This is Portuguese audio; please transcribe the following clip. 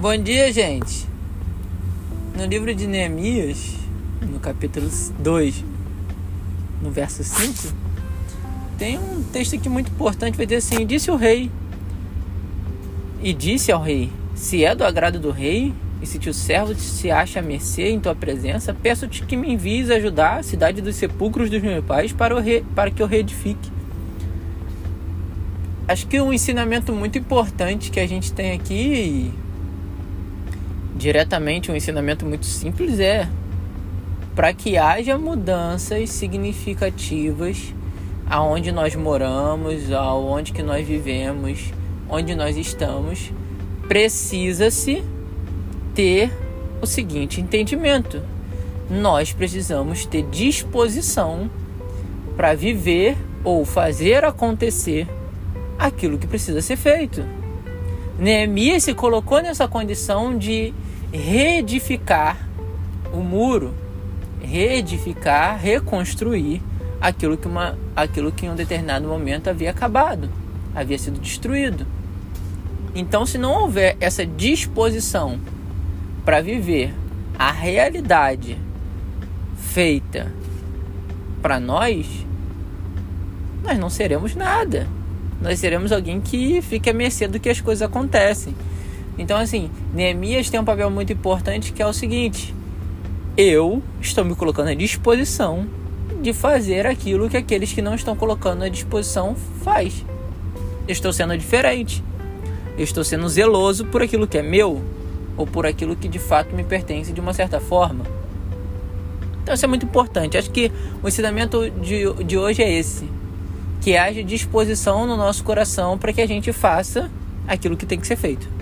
Bom dia, gente. No livro de Neemias, no capítulo 2, no verso 5, tem um texto aqui muito importante, vai dizer assim: disse o rei, e disse ao rei: se é do agrado do rei, e se teu servo se acha à mercê em tua presença, peço-te que me envies ajudar a cidade dos sepulcros dos meus pais para que eu reedifique. Acho que um ensinamento muito importante que a gente tem aqui, diretamente um ensinamento muito simples, é para que haja mudanças significativas aonde nós moramos, aonde que nós vivemos, onde nós estamos, precisa-se ter o seguinte entendimento: nós precisamos ter disposição para viver ou fazer acontecer aquilo que precisa ser feito. Neemias se colocou nessa condição de reedificar o muro, reedificar, reconstruir aquilo que em um determinado momento havia acabado, havia sido destruído. Então, se não houver essa disposição para viver a realidade feita para nós não seremos nada. Nós seremos alguém que fica à mercê do que as coisas acontecem. Então, assim, Neemias tem um papel muito importante, que é o seguinte: eu estou me colocando à disposição de fazer aquilo que aqueles que não estão colocando à disposição faz. Eu estou sendo diferente. Eu estou sendo zeloso por aquilo que é meu, ou por aquilo que de fato me pertence de uma certa forma. Então isso é muito importante. Acho que o ensinamento de hoje é esse: que haja disposição no nosso coração para que a gente faça aquilo que tem que ser feito.